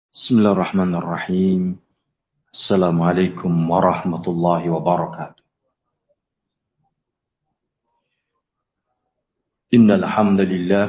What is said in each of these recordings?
بسم الله الرحمن الرحيم. السلام عليكم ورحمة الله وبركاته. إن الحمد لله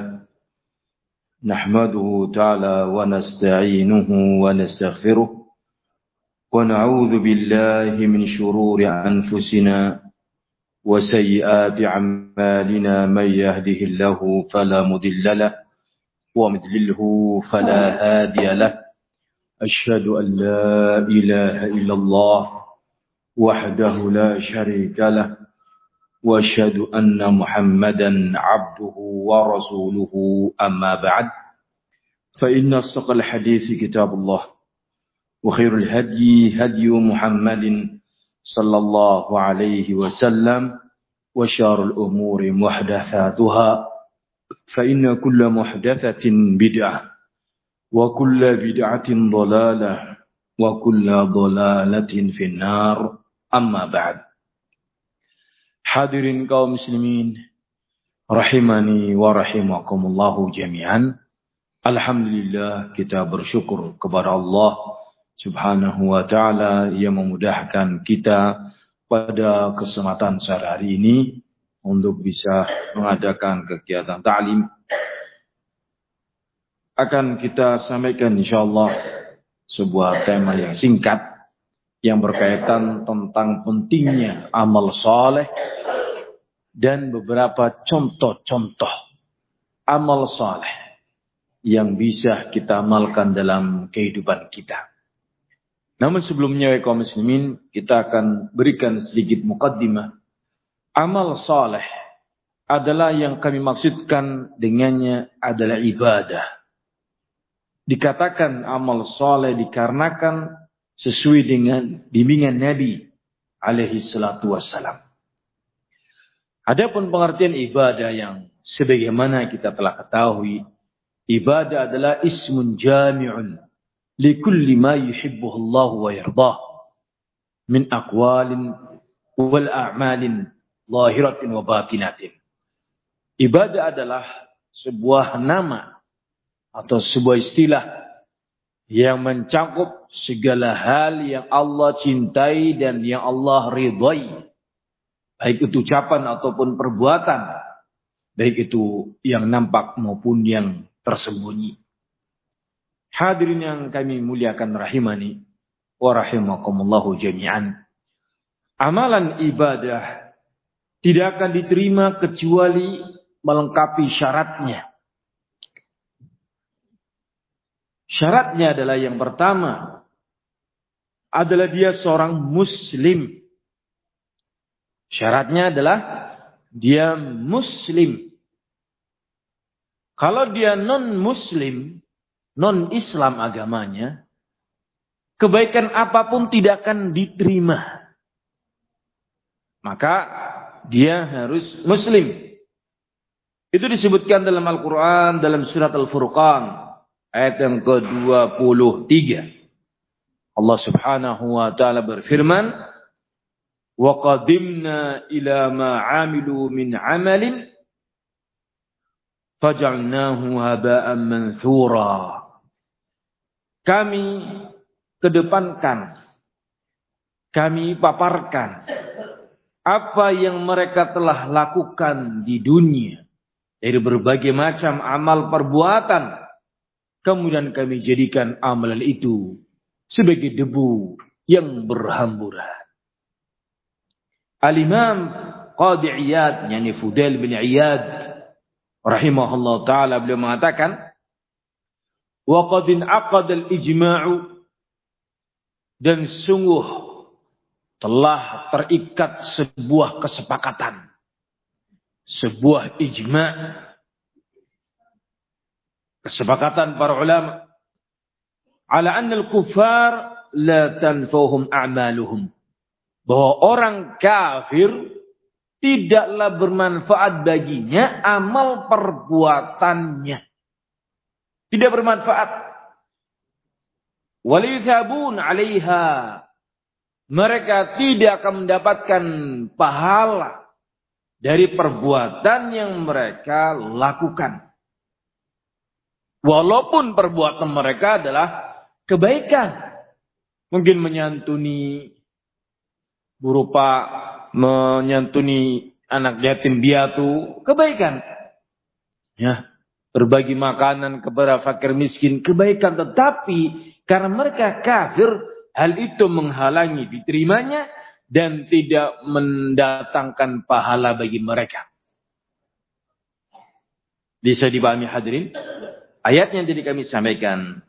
نحمده تعالى ونستعينه ونستغفره ونعوذ بالله من شرور أنفسنا وسيئات أعمالنا. من يهده الله فلا مضل له ومن يضلل فلا هادي له. أشهد أن لا إله إلا الله وحده لا شريك له وأشهد أن محمدا عبده ورسوله. أما بعد فإن أصدق الحديث كتاب الله وخير الهدي هدي محمد صلى الله عليه وسلم وشر الأمور محدثاتها فإن كل محدثة بدعة وكل بدعة ضلالة وكل ضلالة في النار. أما بعد. Hadirin kaum muslimin rahimani wa rahimakumullahu jami'an. Alhamdulillah, kita bersyukur kepada Allah Subhanahu wa taala yang memudahkan kita pada kesempatan sore hari ini untuk bisa mengadakan kegiatan ta'lim. Akan kita sampaikan insyaallah sebuah tema yang singkat yang berkaitan tentang pentingnya amal saleh dan beberapa contoh-contoh amal saleh yang bisa kita amalkan dalam kehidupan kita. Namun sebelumnya kaum muslimin, kita akan berikan sedikit muqaddimah. Amal saleh adalah yang kami maksudkan dengannya adalah ibadah. Dikatakan amal saleh dikarenakan sesuai dengan bimbingan Nabi alaihi salatu wassalam. Adapun pengertian ibadah yang sebagaimana kita telah ketahui, ibadah adalah ismun jami'un li kulli ma yuhibbuhu Allah wa yardah min aqwalin wal a'malin zahiratin wa batinatin. Ibadah adalah sebuah nama atau sebuah istilah yang mencakup segala hal yang Allah cintai dan yang Allah ridhai, baik itu ucapan ataupun perbuatan, baik itu yang nampak maupun yang tersembunyi. Hadirin yang kami muliakan rahimani wa rahimakumullahu jami'an. Amalan ibadah tidak akan diterima kecuali melengkapi syaratnya. Syaratnya adalah yang pertama adalah dia seorang muslim. Syaratnya adalah dia muslim. Kalau dia non-muslim, non-Islam agamanya, kebaikan apapun tidak akan diterima. Maka dia harus muslim. Itu disebutkan dalam Al-Quran, dalam surat Al-Furqan. Ayat yang ke-23. Allah Subhanahu wa taala berfirman, "Wa qadimna ila ma 'amilu min 'amalin faj'alnahu haba'an manthura." Kami kedepankan, kami paparkan apa yang mereka telah lakukan di dunia dari berbagai macam amal perbuatan. Kemudian kami jadikan amalan itu sebagai debu yang berhamburan. Al-Imam Qadhi Iyad, yakni Fudail bin Iyad rahimahullah ta'ala, beliau mengatakan, wa qad in'aqada al-ijma'u, dan sungguh telah terikat sebuah kesepakatan, sebuah ijma', kesepakatan para ulama, ala anna al-kuffar la tanfa'uhum a'maluhum, bahwa orang kafir tidaklah bermanfaat baginya amal perbuatannya, tidak bermanfaat. Wala yuthabun 'alaiha, mereka tidak akan mendapatkan pahala dari perbuatan yang mereka lakukan. Walaupun perbuatan mereka adalah kebaikan. Mungkin menyantuni berupa menyantuni anak yatim piatu, kebaikan. Ya, berbagi makanan kepada fakir miskin, kebaikan. Tetapi karena mereka kafir, hal itu menghalangi diterimanya dan tidak mendatangkan pahala bagi mereka. Bisa dipahami hadirin? Ayat yang tadi kami sampaikan.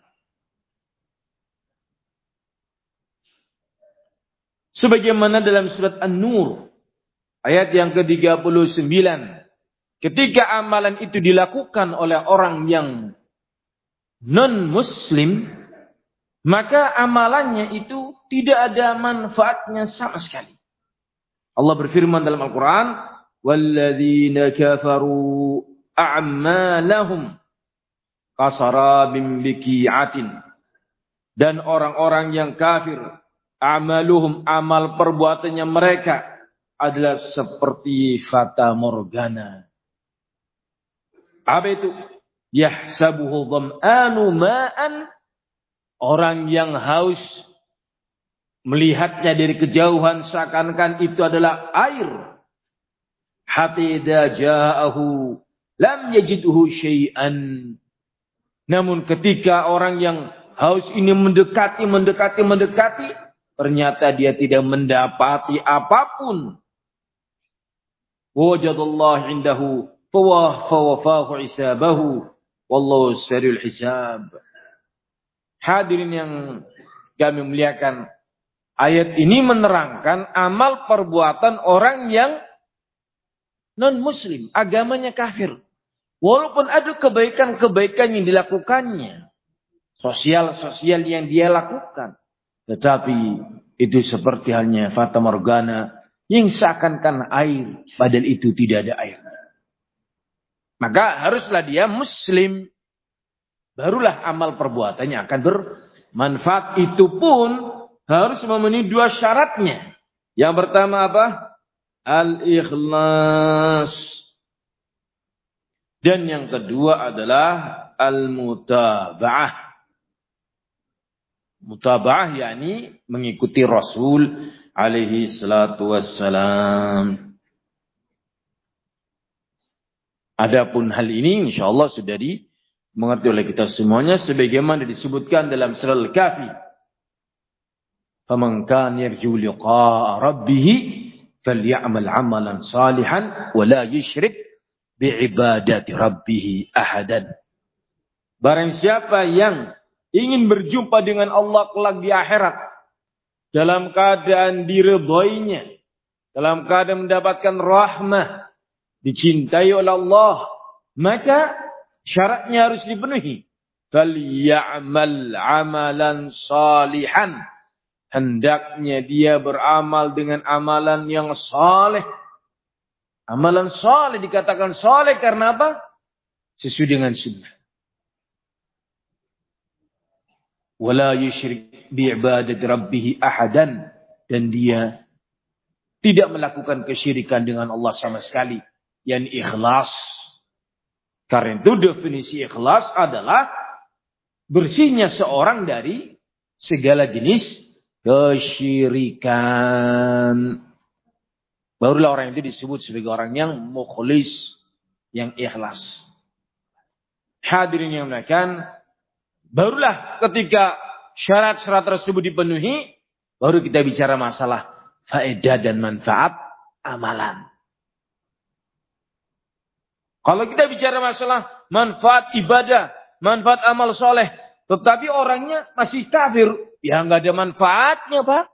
Sebagaimana dalam surat An-Nur, ayat yang ke-39. Ketika amalan itu dilakukan oleh orang yang non-muslim, maka amalannya itu tidak ada manfaatnya sama sekali. Allah berfirman dalam Al-Quran, وَالَّذِينَ كَفَرُوا أَعْمَالَهُمْ kasarabim biki'atin. Dan orang-orang yang kafir, amaluhum, amal perbuatannya mereka adalah seperti fata morgana. Apa itu? Yahsabuhu dham'anu ma'an. Orang yang haus melihatnya dari kejauhan seakan-akan itu adalah air. Hatta idza ja'ahu lam yajidhu syai'an. Namun ketika orang yang haus ini mendekati, ternyata dia tidak mendapati apapun. Wajadallahu indahu fawafahu hisabahu wallahu sari'ul hisab. Hadirin yang kami muliakan, ayat ini menerangkan amal perbuatan orang yang non-muslim, agamanya kafir. Walaupun ada kebaikan-kebaikan yang dilakukannya, sosial yang dia lakukan, tetapi itu seperti halnya fata morgana yang seakan-akan air, padahal itu tidak ada air. Maka haruslah dia muslim, barulah amal perbuatannya akan bermanfaat. Itu pun harus memenuhi dua syaratnya. Yang pertama apa? Al-ikhlas. Dan yang kedua adalah al-mutaba'ah. Mutaba'ah yakni mengikuti Rasul alaihi salatu wassalam. Adapun hal ini insyaallah sudah dimengerti oleh kita semuanya sebagaimana disebutkan dalam surah Al-Kahfi. Faman kana yarju liqa'a rabbih falyamal 'amalan salihan wa la yusyrik bi'ibadati rabbih ahadan. Barang siapa yang ingin berjumpa dengan Allah kelak di akhirat dalam keadaan diridhoinya, dalam keadaan mendapatkan rahmah, dicintai oleh Allah, maka syaratnya harus dipenuhi. Falyamal 'amalan salihan. Hendaknya dia beramal dengan amalan yang saleh. Amalan saleh dikatakan saleh karena apa? Sesuai dengan sunnah. Wala yusyrik bi'ibadati rabbih ahadan. Dan dia tidak melakukan kesyirikan dengan Allah sama sekali. Yang ikhlas. Karena itu definisi ikhlas adalah bersihnya seorang dari segala jenis kesyirikan. Barulah orang itu disebut sebagai orang yang mukhlis, yang ikhlas. Hadirin yang muliakan, barulah ketika syarat-syarat tersebut dipenuhi, baru kita bicara masalah faedah dan manfaat amalan. Kalau kita bicara masalah manfaat ibadah, manfaat amal soleh, tetapi orangnya masih kafir, ya nggak ada manfaatnya, Pak.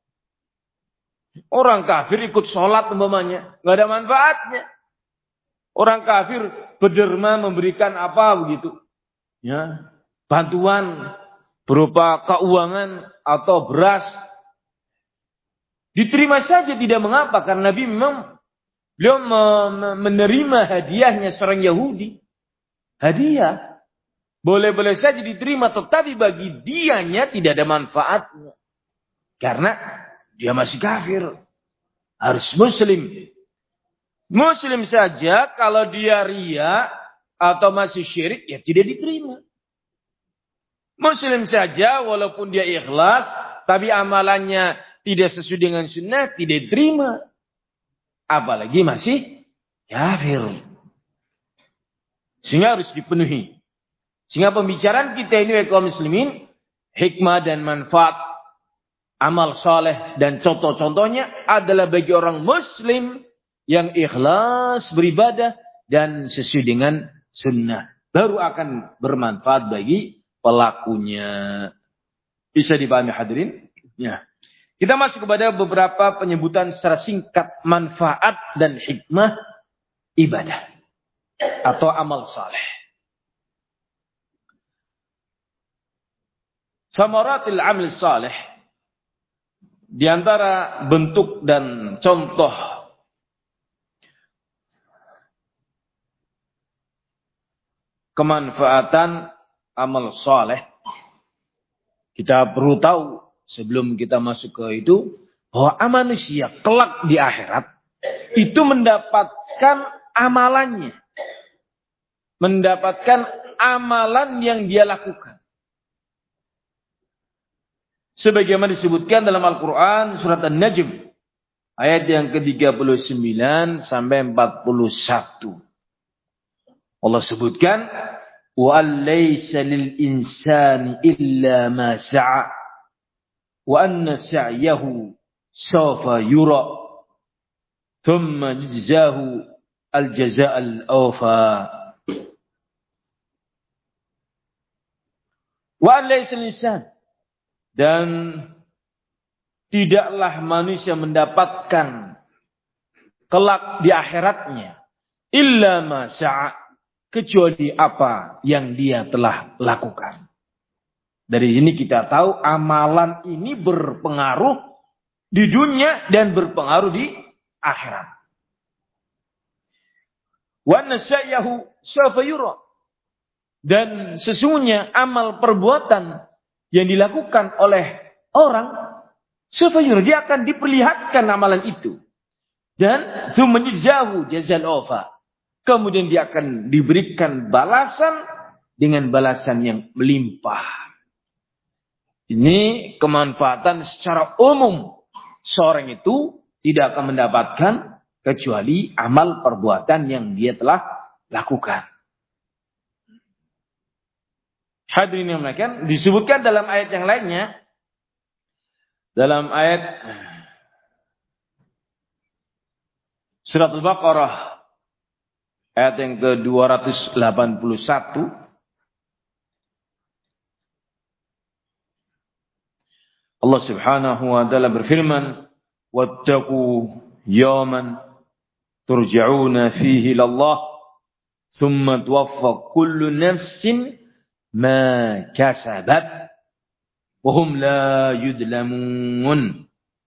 Orang kafir ikut sholat umpamanya, nggak ada manfaatnya. Orang kafir berderma memberikan apa begitu, ya, bantuan berupa keuangan atau beras, diterima saja tidak mengapa karena Nabi memang beliau menerima hadiahnya seorang Yahudi. Hadiah boleh-boleh saja diterima, tetapi bagi dianya tidak ada manfaatnya karena dia masih kafir. Harus muslim. Muslim saja kalau dia riya atau masih syirik ya tidak diterima. Muslim saja walaupun dia ikhlas, tapi amalannya tidak sesuai dengan sunnah, tidak diterima. Apalagi masih kafir. Sehingga harus dipenuhi. Sehingga pembicaraan kita ini kaum muslimin, hikmah dan manfaat amal saleh dan contoh-contohnya adalah bagi orang muslim yang ikhlas beribadah dan sesuai dengan sunnah. Baru akan bermanfaat bagi pelakunya. Bisa dipahami hadirin? Ya. Kita masuk kepada beberapa penyebutan secara singkat manfaat dan hikmah ibadah atau amal saleh. Samaratil amal saleh, di antara bentuk dan contoh kemanfaatan amal saleh, kita perlu tahu sebelum kita masuk ke itu, bahwa manusia kelak di akhirat itu mendapatkan amalannya. Mendapatkan amalan yang dia lakukan. Sebagaimana disebutkan dalam Al-Quran surat An-Najm ayat yang ke-39 sampai 41. Allah sebutkan, wa laysa lil insani illa ma sa'a wa anna sa'yahu sawfa yura thumma yujzahu al-jazaa al-awfa. Wa laysa lil insan, dan tidaklah manusia mendapatkan kelak di akhiratnya illa ma sa'a, kecuali apa yang dia telah lakukan. Dari sini kita tahu amalan ini berpengaruh di dunia dan berpengaruh di akhirat. Wa nasyahu sawfa yura, dan sesungguhnya amal perbuatan yang dilakukan oleh orang sawfa yura, dia akan diperlihatkan amalan itu. Dan tsumma yujzahu jazal awfa, kemudian dia akan diberikan balasan dengan balasan yang melimpah. Ini kemanfaatan secara umum. Seorang itu tidak akan mendapatkan kecuali amal perbuatan yang dia telah lakukan. Hadirin yang muliakan, disebutkan dalam ayat yang lainnya, dalam ayat surat Al-Baqarah ayat yang ke-281, Allah Subhanahu wa taala berfirman, wattaqu yawman turja'una fihi ila Allah thumma tuwaffa kullu nafsin ma kasabat wa hum la yudlamun.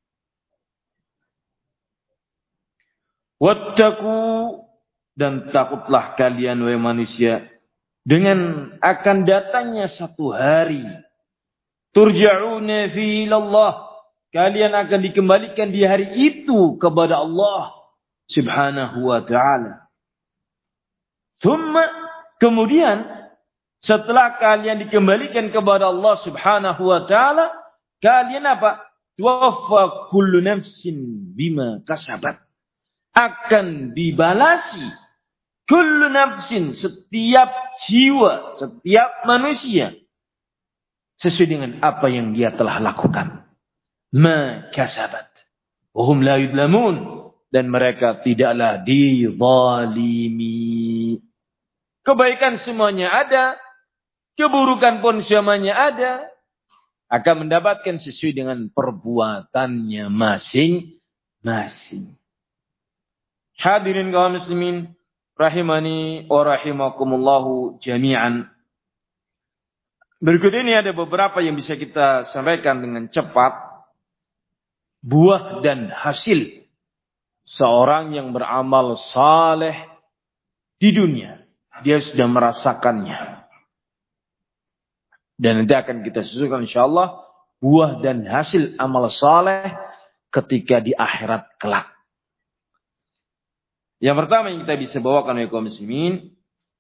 Wattaqu, dan takutlah kalian wahai manusia dengan akan datangnya satu hari, turja'una fi ilallah, kalian akan dikembalikan di hari itu kepada Allah Subhanahu wa ta'ala. Thumma, kemudian setelah kalian dikembalikan kepada Allah Subhanahu wa ta'ala, kalian apa? Tuwaffa kullu nafsin bima kasabat, akan dibalasi kullu nafsin, setiap jiwa, setiap manusia, sesuai dengan apa yang dia telah lakukan. Ma kasabat wa hum la yudlamun, dan mereka tidaklah dizalimi. Kebaikan semuanya ada, keburukan pun semuanya ada, akan mendapatkan sesuai dengan perbuatannya masing-masing. Hadirin kaum muslimin rahimani wa rahimakumullahu jami'an. Berikut ini ada beberapa yang bisa kita sampaikan dengan cepat. Buah dan hasil seorang yang beramal saleh di dunia, dia sudah merasakannya. Dan nanti akan kita susulkan insyaallah buah dan hasil amal saleh ketika di akhirat kelak. Yang pertama yang kita bisa bawakan oleh kaum muslimin,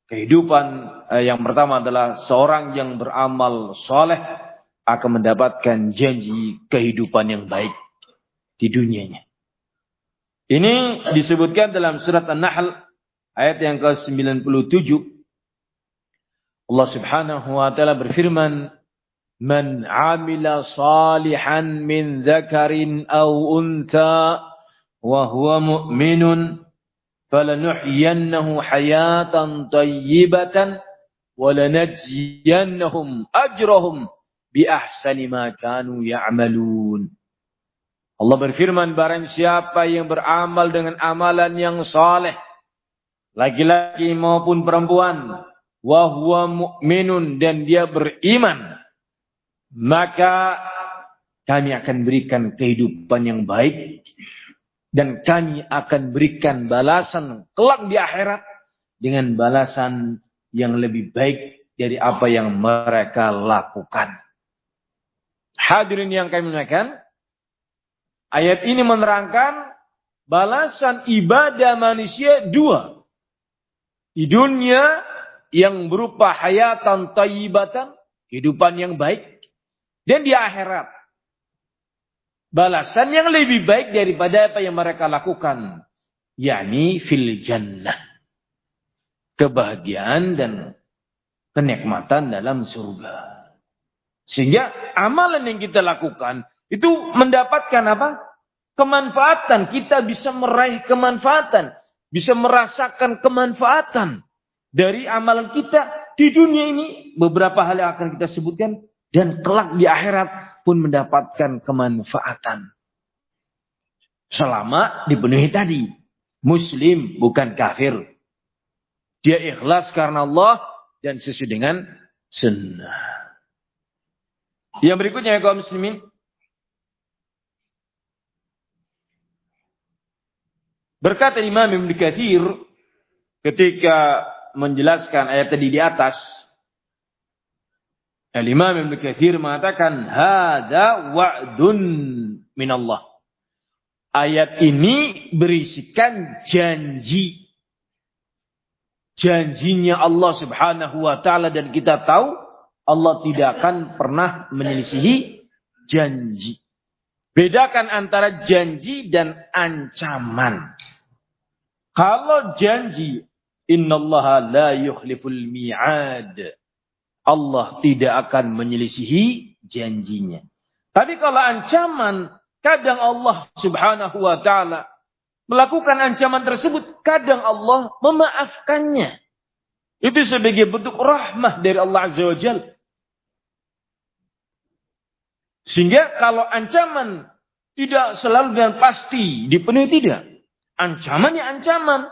Kehidupan yang pertama adalah seorang yang beramal soleh akan mendapatkan janji kehidupan yang baik di dunianya. Ini disebutkan dalam surat An-Nahl ayat yang ke-97. Allah Subhanahu wa taala berfirman, "Man 'amila salihan min dzakarin aw untha wa huwa mu'minun falanuhyiyannahu hayatan thayyibatan wa lanajziyannahum ajrahum bi ahsani ma kanu ya'malun." Allah berfirman, barang siapa yang beramal dengan amalan yang saleh, laki-laki maupun perempuan, wa huwa mu'minun, dan dia beriman, maka kami akan berikan kehidupan yang baik dan kami akan berikan balasan kelak di akhirat dengan balasan yang lebih baik dari apa yang mereka lakukan. Hadirin yang kami muliakan, ayat ini menerangkan balasan ibadah manusia dua. Di dunia yang berupa hayatan thayyibatan, kehidupan yang baik. Dan di akhirat, balasan yang lebih baik daripada apa yang mereka lakukan. yakni fil jannah. Kebahagiaan dan kenikmatan dalam surga. Sehingga amalan yang kita lakukan itu mendapatkan apa? Kemanfaatan. Kita bisa meraih kemanfaatan. Bisa merasakan kemanfaatan dari amalan kita di dunia ini. Beberapa hal yang akan kita sebutkan. Dan kelak di akhirat pun mendapatkan kemanfaatan. Selama dipenuhi tadi. Muslim bukan kafir. Dia ikhlas karena Allah dan sesuai dengan sunnah. Yang berikutnya ya kaum muslimin. Berkata Imam Ibn Katsir ketika menjelaskan ayat tadi di atas. Imam Ibn Katsir mengatakan hadza wa'dun minallah. Ayat ini berisikan janji. Janjinya Allah Subhanahu wa taala, dan kita tahu Allah tidak akan pernah menyelisihi janji. Bedakan antara janji dan ancaman. Kalau janji, innallaha la yukhliful mi'ad. Allah tidak akan menyelisihi janjinya. Tapi kalau ancaman, kadang Allah Subhanahu wa taala melakukan ancaman tersebut, kadang Allah memaafkannya. Itu sebagai bentuk rahmah dari Allah Azza wa Jalla. Sehingga kalau ancaman tidak selalu dan pasti dipenuhi, tidak. Ancamannya ancaman.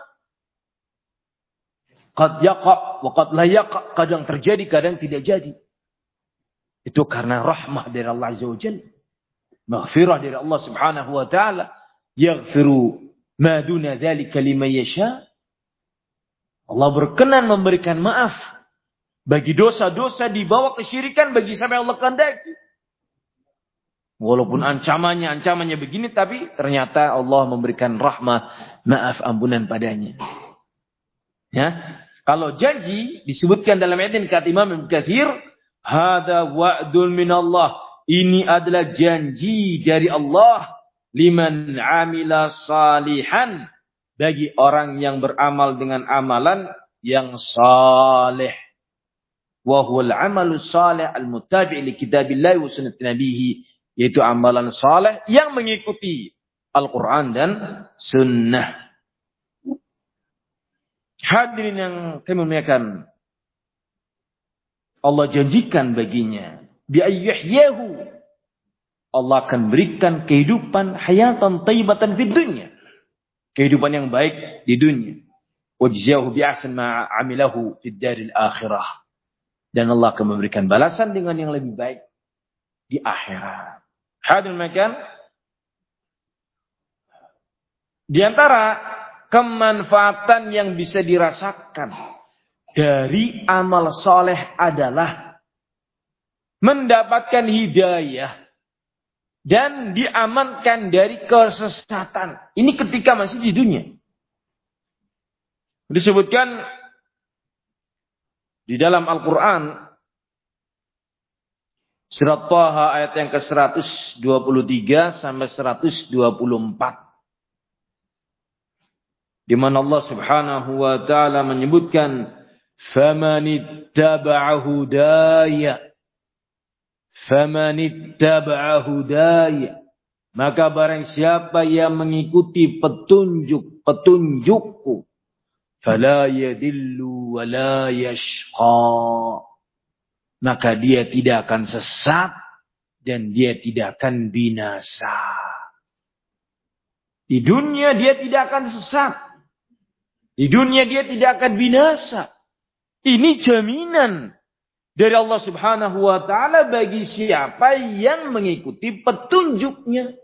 Qad yaqa wa qad la yaqa, kadang terjadi, kadang tidak jadi. Itu karena rahmah dari Allah Azza wa Jalla. Maghfirah dari Allah Subhanahu wa taala. Yaghfiru ma duna dzalika liman yasha. Allah berkenan memberikan maaf bagi dosa-dosa di bawah kesyirikan bagi siapa yang Allah kehendaki. Walaupun ancamannya begini, tapi ternyata Allah memberikan rahmah, maaf, ampunan padanya. Ya, kalau janji disebutkan dalam ayat ini kata Imam Ibnu Katsir, hada wa'dun minallah. Ini adalah janji dari Allah liman amila salihan, bagi orang yang beramal dengan amalan yang saleh. Wa huwal amalus salih al-muttabi' li kitabillah wa sunnati nabiyhi, yaitu amalan saleh yang mengikuti Al-Qur'an dan sunnah. Hadirin yang kami muliakan, Allah janjikan baginya bi ayyahyahu, Allah akan berikan kehidupan hayatan thayyibatan fid dunya, kehidupan yang baik di dunia. Wajzahu bi ahsan ma amilahu fid daril akhirah, dan Allah akan memberikan balasan dengan yang lebih baik di akhirat. Hadirin makan, di antara kemanfaatan yang bisa dirasakan dari amal soleh adalah mendapatkan hidayah dan diamankan dari kesesatan. Ini ketika masih di dunia. Disebutkan Di dalam Al-Quran, surat Thaha ayat yang ke-123 sampai 124. Di mana Allah Subhanahu wa taala menyebutkan, "Famanittaba'a hudaya." Famanittaba'a hudaya. Maka barang siapa yang mengikuti petunjukku, fala yadillu wa la yashqa. Maka dia tidak akan sesat dan dia tidak akan binasa. Di dunia dia tidak akan sesat. Di dunia dia tidak akan binasa. Ini jaminan dari Allah Subhanahu wa taala bagi siapa yang mengikuti petunjuknya.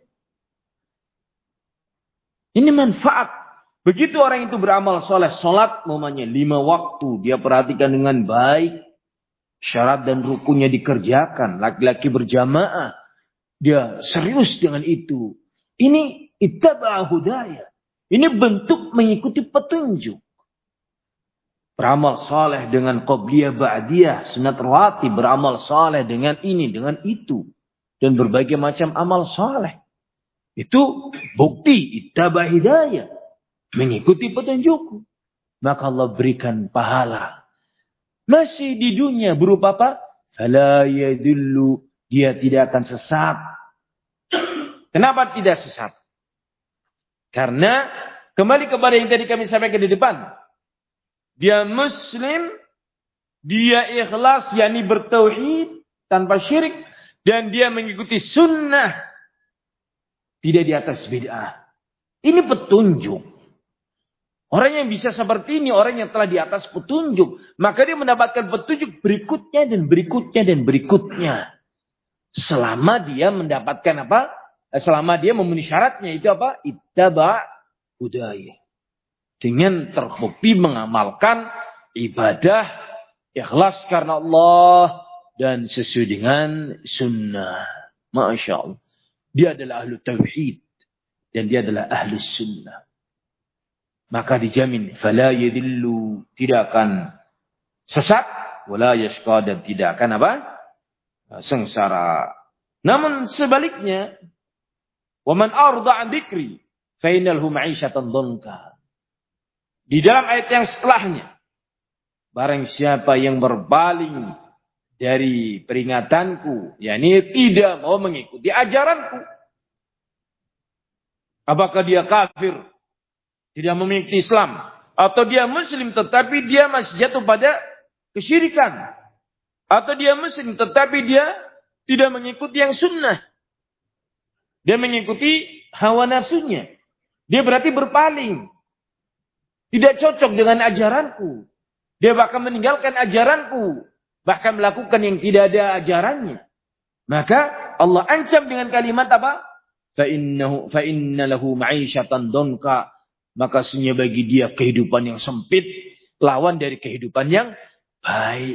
Ini manfaat. Begitu orang itu beramal soleh, sholat namanya 5 waktu, dia perhatikan dengan baik, syarat dan rukunnya dikerjakan, laki-laki berjamaah, dia serius dengan itu. Ini ittaba'a hudaya. Ini bentuk mengikuti petunjuk. Beramal saleh dengan qobliyah ba'diyah, sunat rawatib, beramal saleh dengan ini, dengan itu. Dan berbagai macam amal saleh. Itu bukti ittaba' hidayah. Mengikuti petunjukku. Maka Allah berikan pahala. Masih di dunia berupa apa? Fala yadullu. Dia tidak akan sesat. Kenapa tidak sesat? Karena kembali kepada yang tadi kami sampaikan di depan. Dia muslim, dia ikhlas, yakni bertauhid tanpa syirik, dan dia mengikuti sunnah, tidak di atas bid'ah. Ini petunjuk. Orang yang bisa seperti ini, orang yang telah di atas petunjuk, maka dia mendapatkan petunjuk berikutnya dan berikutnya dan berikutnya. Selama dia mendapatkan apa? Selama dia memenuhi syaratnya, itu apa? Ittaba' hudaya. Dengan terbukti mengamalkan ibadah ikhlas karena Allah dan sesuai dengan sunnah. Masya Allah. Dia adalah ahlu tauhid dan dia adalah ahlu sunnah. Maka dijamin fala yadillu, tidak akan sesat, wala yashqa, dan tidak akan apa? Sengsara. Namun sebaliknya, wa man arda an dzikri fa innal ma'isyatan dhanka. Di dalam ayat yang setelahnya, barang siapa yang berpaling dari peringatanku, yakni tidak mau mengikuti ajaranku, apakah dia kafir, tidak mengikuti Islam, atau dia muslim tetapi dia masih jatuh pada kesyirikan, atau dia muslim tetapi dia tidak mengikuti yang sunnah, dia mengikuti hawa nafsunya, dia berarti berpaling. Tidak cocok dengan ajaranku. Dia bahkan meninggalkan ajaranku. Bahkan melakukan yang tidak ada ajarannya. Maka Allah ancam dengan kalimat apa? Fa inna lahu ma'isyatan dhanka. Maka sesungguhnya bagi dia kehidupan yang sempit. Lawan dari kehidupan yang baik.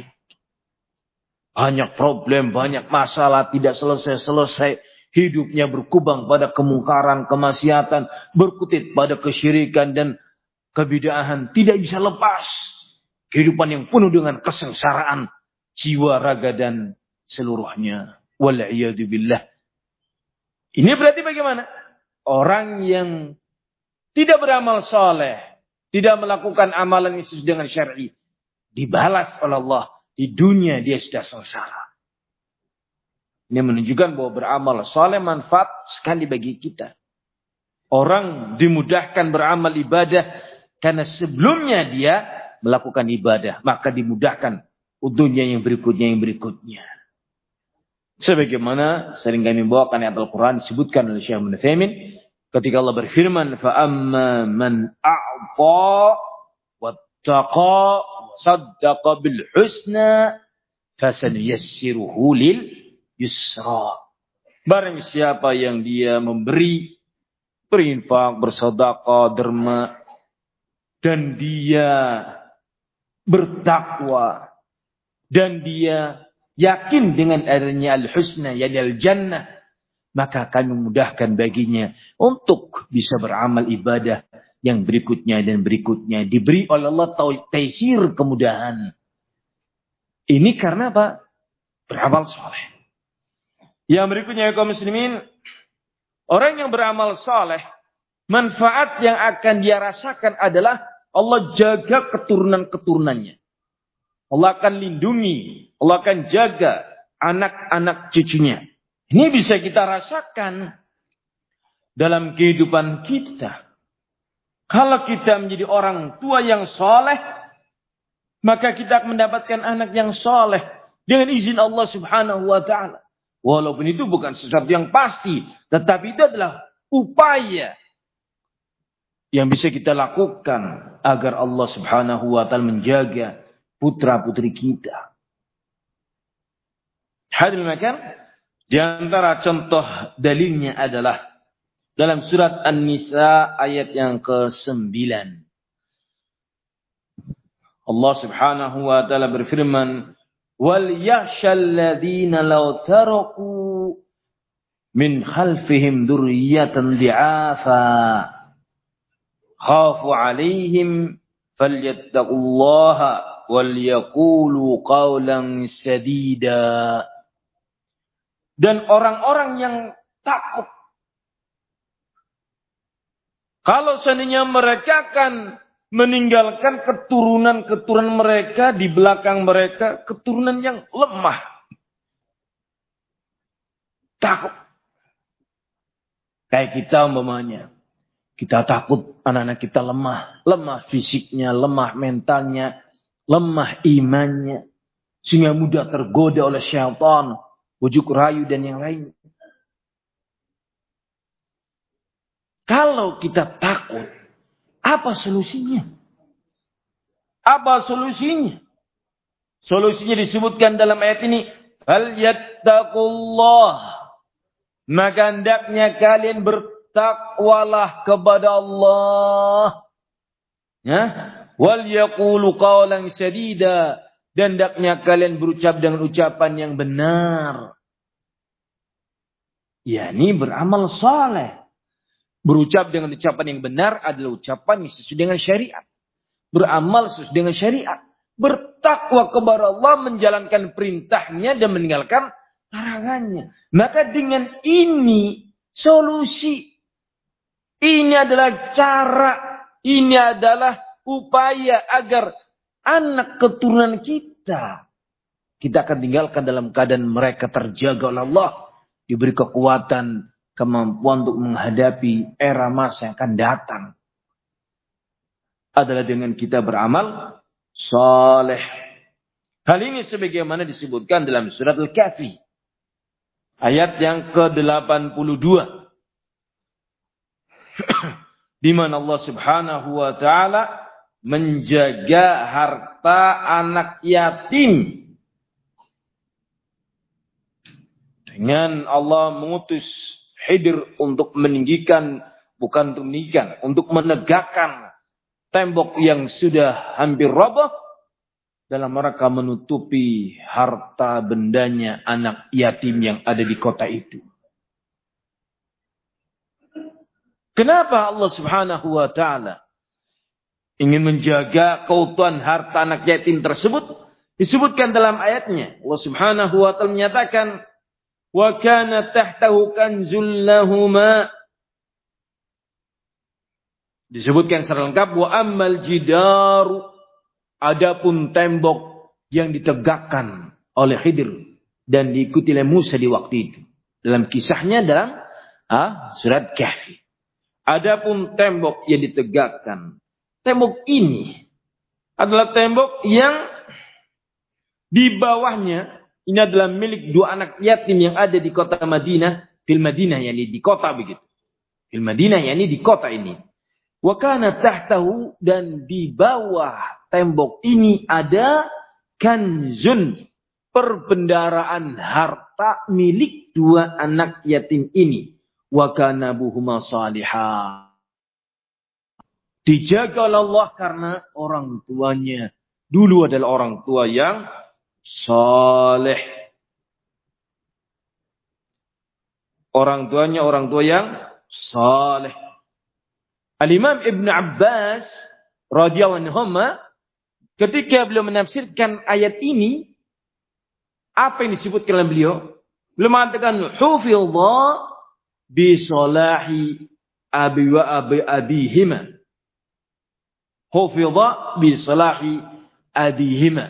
Banyak problem, banyak masalah. Tidak selesai-selesai. Hidupnya berkubang pada kemungkaran, kemaksiatan. Berkutit pada kesyirikan dan kebid'ahan, tidak bisa lepas. Kehidupan yang penuh dengan kesengsaraan jiwa, raga dan seluruhnya. Wal'iyadu billah. Ini berarti bagaimana? Orang yang tidak beramal saleh, tidak melakukan amalan yang sesuai dengan syar'i, dibalas oleh Allah. Di dunia dia sudah sengsara. Ini menunjukkan bahwa beramal saleh manfaat sekali bagi kita. Orang dimudahkan beramal ibadah karena sebelumnya dia melakukan ibadah. Maka dimudahkan untuknya yang berikutnya. Sebagaimana sering kami bawakan ayat Al-Quran disebutkan oleh Syekh Ibnu Utsaimin. Ketika Allah berfirman. فَأَمَّا مَنْ أَعْطَى وَاتَّقَى وَصَدَّقَ بِالْحُسْنَى فَسَنُيَسِّرُهُ لِلْيُسْرَى. Barang siapa yang dia memberi, berinfak, bersedekah, derma, dan dia bertakwa, dan dia yakin dengan adanya al-husna, yakni al-jannah, maka kami memudahkan baginya untuk bisa beramal ibadah yang berikutnya dan berikutnya. Diberi oleh Allah taisir, kemudahan. Ini karena apa? Beramal soleh. Yang berikutnya kaum muslimin, orang yang beramal soleh, manfaat yang akan dia rasakan adalah Allah jaga keturunan-keturunannya. Allah akan lindungi, Allah akan jaga anak-anak cucunya. Ini bisa kita rasakan dalam kehidupan kita. Kalau kita menjadi orang tua yang soleh, maka kita akan mendapatkan anak yang soleh dengan izin Allah Subhanahu wa ta'ala. Walaupun itu bukan sesuatu yang pasti, tetapi itu adalah upaya yang bisa kita lakukan agar Allah Subhanahu wa ta'ala menjaga putra-putri kita. Hadirin makan, di antara contoh dalilnya adalah dalam surat An-Nisa ayat yang ke-9. Allah Subhanahu wa ta'ala berfirman, "Wal yakhshal ladzina law taraku min khalfihim dzurriyyatan di'afa khafu 'alaihim falyattaqullaha wal yaqulu qawlan sadida." Dan orang-orang yang takut, kalau seandainya mereka akan meninggalkan keturunan-keturunan mereka di belakang mereka, keturunan yang lemah. Takut. Kayak kita umpamanya. Kita takut anak-anak kita lemah. Lemah fisiknya, lemah mentalnya, lemah imannya. Sehingga mudah tergoda oleh syaitan, bujuk rayu dan yang lain. Kalau kita takut, apa solusinya? Apa solusinya? Solusinya disebutkan dalam ayat ini. Falyattaqullah. Maka hendaknya kalian bertakwalah kepada Allah. Ya? Wal yaqulu qawlan sadida. Dan hendaknya kalian berucap dengan ucapan yang benar. yakni beramal saleh. Berucap dengan ucapan yang benar adalah ucapan yang sesuai dengan syariat. Beramal sesuai dengan syariat. Bertakwa kepada Allah, menjalankan perintahnya dan meninggalkan larangannya. Maka dengan ini solusi. Ini adalah cara. Ini adalah upaya agar anak keturunan kita akan tinggalkan dalam keadaan mereka terjaga oleh Allah. Diberi kekuatan, kemampuan untuk menghadapi era masa yang akan datang. Adalah dengan kita beramal saleh. Hal ini sebagaimana disebutkan dalam surat Al-Kahfi. Ayat yang ke-82. Di mana Allah Subhanahu wa ta'ala menjaga harta anak yatim. Dengan Allah mengutus Khidir untuk meninggikan, bukan untuk meninggikan, untuk menegakkan tembok yang sudah hampir roboh dalam rangka menutupi harta bendanya anak yatim yang ada di kota itu. Kenapa Allah Subhanahu wa ta'ala ingin menjaga keutuhan harta anak yatim tersebut? Disebutkan dalam ayatnya. Allah Subhanahu wa ta'ala menyatakan, "Wa kana tahtahu kanzul lahuma." Disebutkan secara lengkap, "Wa ammal jidaru." Adapun tembok yang ditegakkan oleh Khidir dan diikuti oleh Musa di waktu itu. Dalam kisahnya dalam surat Kahfi. Adapun tembok yang ditegakkan. Tembok ini adalah tembok yang di bawahnya, ini adalah milik dua anak yatim yang ada di kota Madinah. Fil Madinah, yakni di kota begitu. Fil Madinah, yakni di kota ini. Wa kana tahtahu, dan di bawah tembok ini ada kanzun, perbendaraan harta milik dua anak yatim ini. Wa kana abuhuma salihah. Dijaga oleh Allah karena orang tuanya dulu adalah orang tua yang saleh. Orang tuanya orang tua yang saleh. Al-Imam Ibn Abbas radhiyallahu anhu ketika beliau menafsirkan ayat ini, Apa yang disebutkan oleh beliau? Beliau mengatakan hufidha bi salahi abi wa abihima. Hufidha bi salahi abihima.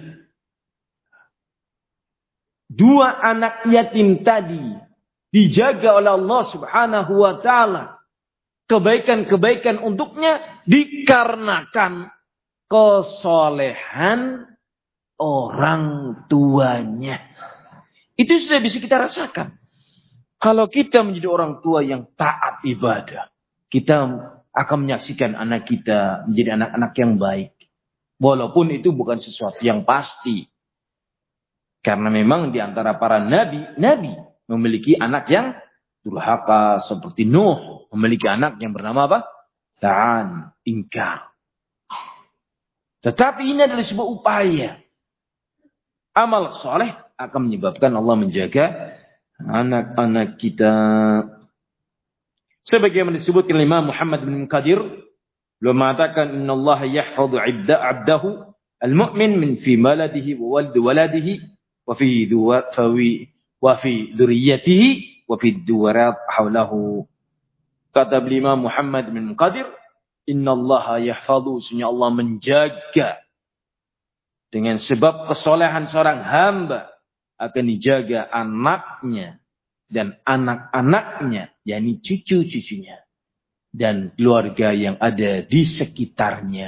Dua anak yatim tadi dijaga oleh Allah Subhanahu wa taala. Kebaikan-kebaikan untuknya dikarenakan kesolehan orang tuanya. Itu sudah bisa kita rasakan. Kalau kita menjadi orang tua yang taat ibadah, kita akan menyaksikan anak kita menjadi anak-anak yang baik. Walaupun itu bukan sesuatu yang pasti. Karena memang di antara para nabi memiliki anak yang durhaka seperti Nuh, memiliki anak yang bernama apa? Ta'an, ingkar. Tetapi ini adalah sebuah upaya. Amal soleh akan menyebabkan Allah menjaga anak-anak kita. Sebagaimana disebutkan Imam Muhammad bin Munkadir, beliau mengatakan innallaha yahfadhu 'abdahu al-mu'min min fi maladihi wa waladihi wa fi dzurriyyatihi wa fi duwarat haulahu. Kata Imam Muhammad bin Munkadir, innallaha yahfadhu, sesungguhnya Allah menjaga. Dengan sebab kesolehan seorang hamba akan dijaga anaknya dan anak-anaknya, yakni cucu-cucunya dan keluarga yang ada di sekitarnya.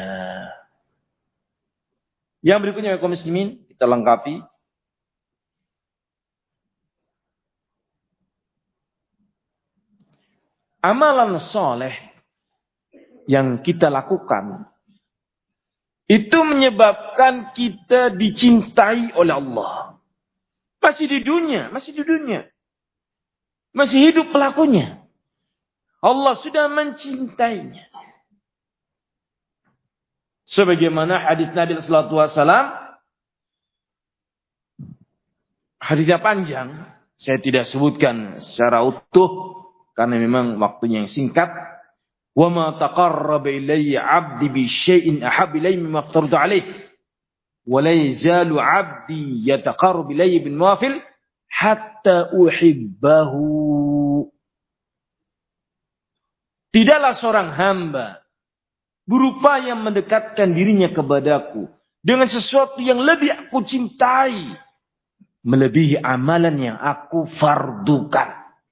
Yang berikutnya kaum muslimin, kita lengkapi. Amalan soleh yang kita lakukan itu menyebabkan kita dicintai oleh Allah. Masih di dunia. Masih hidup pelakunya. Allah sudah mencintainya. Sebagaimana hadits Nabi sallallahu alaihi wasallam, haditsnya panjang, saya tidak sebutkan secara utuh karena memang waktunya yang singkat. Wa ma taqarraba ilayya 'abdi bi syai'in ahabba ilayya mimma aftartu 'alaihi wa la yazalu 'abdi yataqarrabu ilayya bin nawafil hatta uhibbahu. Tidaklah seorang hamba berupaya mendekatkan dirinya kepadaku dengan sesuatu yang lebih aku cintai melebihi amalan yang aku fardukan.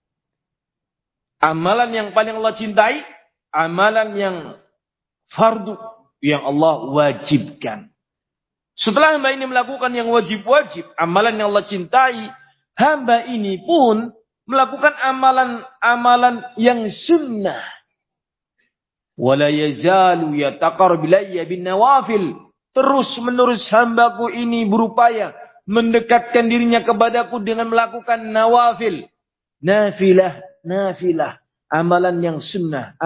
Amalan yang paling Allah cintai, amalan yang fardu, yang Allah wajibkan. Setelah hamba ini melakukan yang wajib-wajib, amalan yang Allah cintai, hamba ini pun melakukan amalan-amalan yang sunnah. Wala yazalu yataqarrabu ilayya bin nawafil. Terus menerus hambaku ini berupaya mendekatkan dirinya kepadaku dengan melakukan nawafil. Nafilah. Amalan yang sunnah.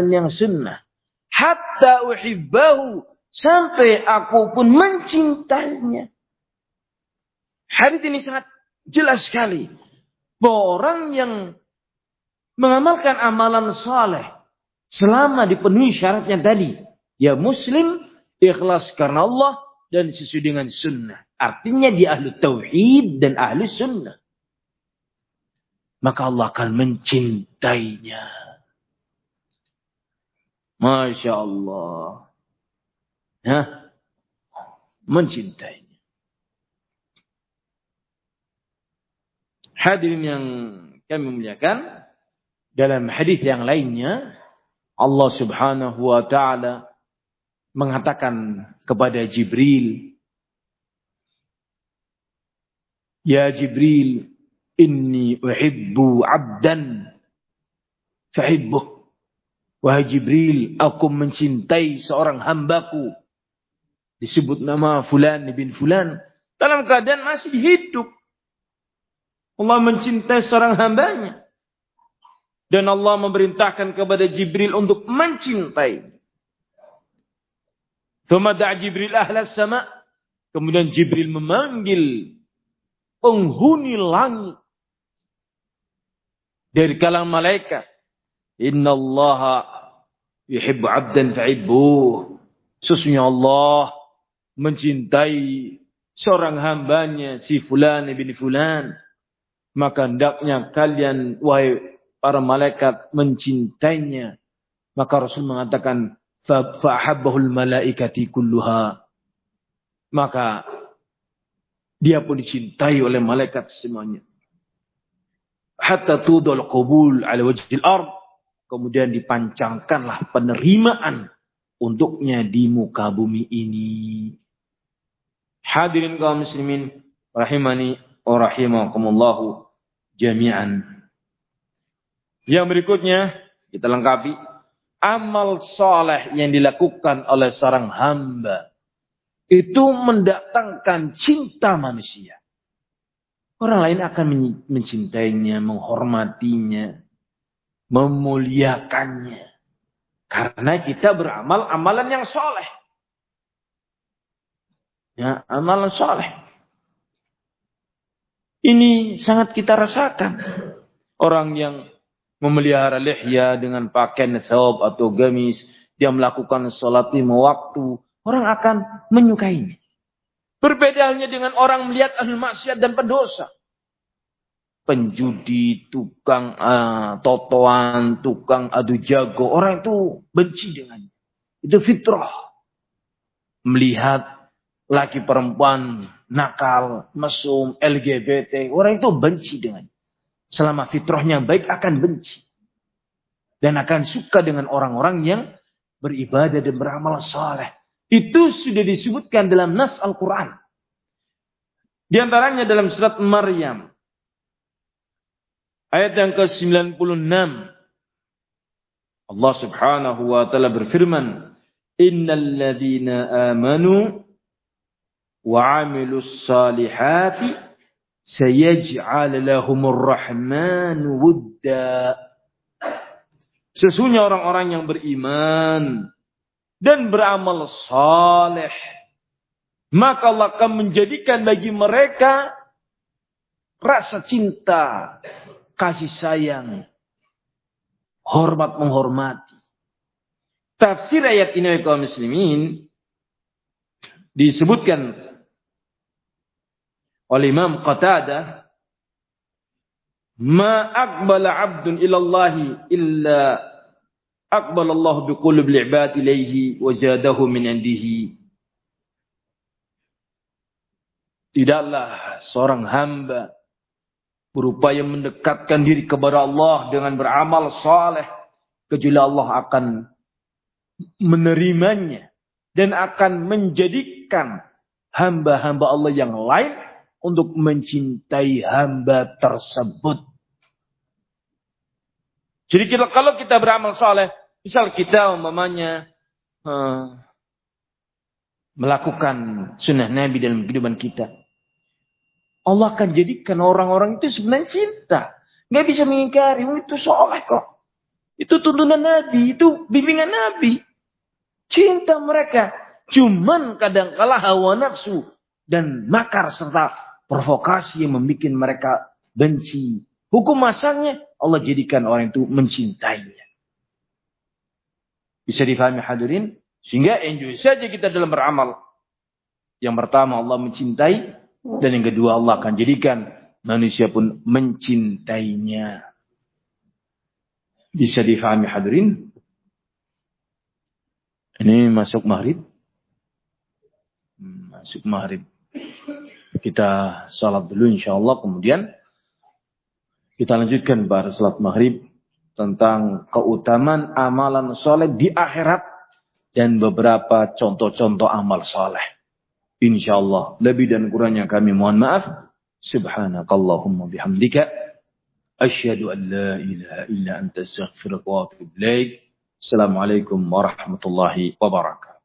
Hatta uhibbahu. Sampai aku pun mencintainya. Hadits ini sangat jelas sekali. Bahwa orang yang mengamalkan amalan saleh selama dipenuhi syaratnya tadi. Ya muslim, ikhlas karena Allah, dan sesuai dengan sunnah. Artinya dia ahli tauhid dan ahli sunnah. Maka Allah akan mencintainya. Masya Allah. Mencintainya. Hadirin yang kami muliakan, dalam hadis yang lainnya Allah Subhanahu wa taala mengatakan kepada Jibril, "Ya Jibril, inni uhibbu 'abdan fahibbuh." Wahai Jibril, aku mencintai seorang hambaku. Disebut nama Fulan bin Fulan. Dalam keadaan masih hidup. Allah mencintai seorang hambanya. Dan Allah memerintahkan kepada Jibril untuk mencintai. Thumma da'a Jibril ahlas sama'. Kemudian Jibril memanggil penghuni langit. Dari kalangan malaikat. Inna allaha yuhibbu 'abdan fa'ibbuh. Sesungguhnya Allah mencintai seorang hambanya si fulan bin fulan, maka hendaknya kalian wahai para malaikat mencintainya. Maka Rasul mengatakan fa'ahabbahul malaikati kulluha, maka dia pun dicintai oleh malaikat semuanya. Hatta tudul qabul ala wajhil ard, kemudian dipancangkanlah penerimaan untuknya di muka bumi ini. Hadirin kaum muslimin rahimani wa rahimakumullah jami'an. Yang berikutnya kita lengkapi amal soleh yang dilakukan oleh seorang hamba itu mendatangkan cinta manusia. Orang lain akan mencintainya, menghormatinya, memuliakannya. Karena kita beramal amalan yang soleh. Ya, amalan soleh. Ini sangat kita rasakan. Orang yang memelihara lihya dengan pakaian thawb atau gamis, dia melakukan sholat lima waktu, orang akan menyukainya. Berbeda halnya dengan orang melihat ahli maksiat dan pendosa. Penjudi, tukang totoan, tukang adu jago, orang itu benci dengannya. Itu fitrah. Melihat laki perempuan nakal, mesum, LGBT, orang itu benci dengannya. Selama fitrahnya baik akan benci. Dan akan suka dengan orang-orang yang beribadah dan beramal saleh. Itu sudah disebutkan dalam nas Al-Quran. Di antaranya dalam surat Maryam. Ayat yang ke-96. Allah subhanahu wa ta'ala berfirman. Innal ladhina amanu wa amilus salihati sayaj'al lahumur rahmanu wudda. Sesungguhnya orang-orang yang beriman dan beramal saleh, maka Allah akan menjadikan bagi mereka rasa cinta, kasih sayang, hormat menghormati. Tafsir ayat ini kaum muslimin disebutkan oleh Imam Qatadah, ma aqbala 'abdun ila Allah illa aqbala Allah biqulubil 'ibad ilaihi wa zadahu min indihi. Tidaklah seorang hamba berupaya mendekatkan diri kepada Allah dengan beramal saleh kecuali Allah akan menerimanya dan akan menjadikan hamba-hamba Allah yang lain untuk mencintai hamba tersebut. Jadi kalau kita beramal saleh, misal kita umpamanya melakukan sunnah Nabi dalam kehidupan kita, Allah akan jadikan orang-orang itu sebenarnya cinta. Nggak bisa mengingkari, itu soleh kok. Itu tuntunan Nabi, itu bimbingan Nabi. Cinta mereka. Cuman kadang-kala hawa nafsu dan makar serta provokasi yang membuat mereka benci. Hukum asalnya Allah jadikan orang itu mencintainya. Bisa difahami hadirin? Sehingga enjoy saja kita dalam beramal. Yang pertama Allah mencintai. Dan yang kedua Allah akan jadikan manusia pun mencintainya. Bisa difahami hadirin? Ini masuk maghrib. Masuk maghrib. Kita salat dulu insyaAllah. Kemudian kita lanjutkan pada salat maghrib. Tentang keutamaan amalan soleh di akhirat. Dan beberapa contoh-contoh amal soleh. InsyaAllah. Lebih dan kurangnya kami mohon maaf. Subhanakallahumma bihamdika. Asyhadu an la ilaha illa anta astaghfiruka wa atubu ilaik. Assalamualaikum warahmatullahi wabarakatuh.